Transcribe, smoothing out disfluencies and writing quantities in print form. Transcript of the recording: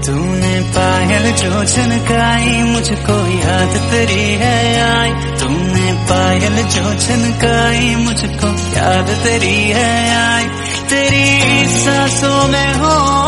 तूने पायल जो छनकाई मुझको याद तेरी है आई। तूने पायल जो छनकाई मुझको याद तेरी है आई। तेरी सांसों में हो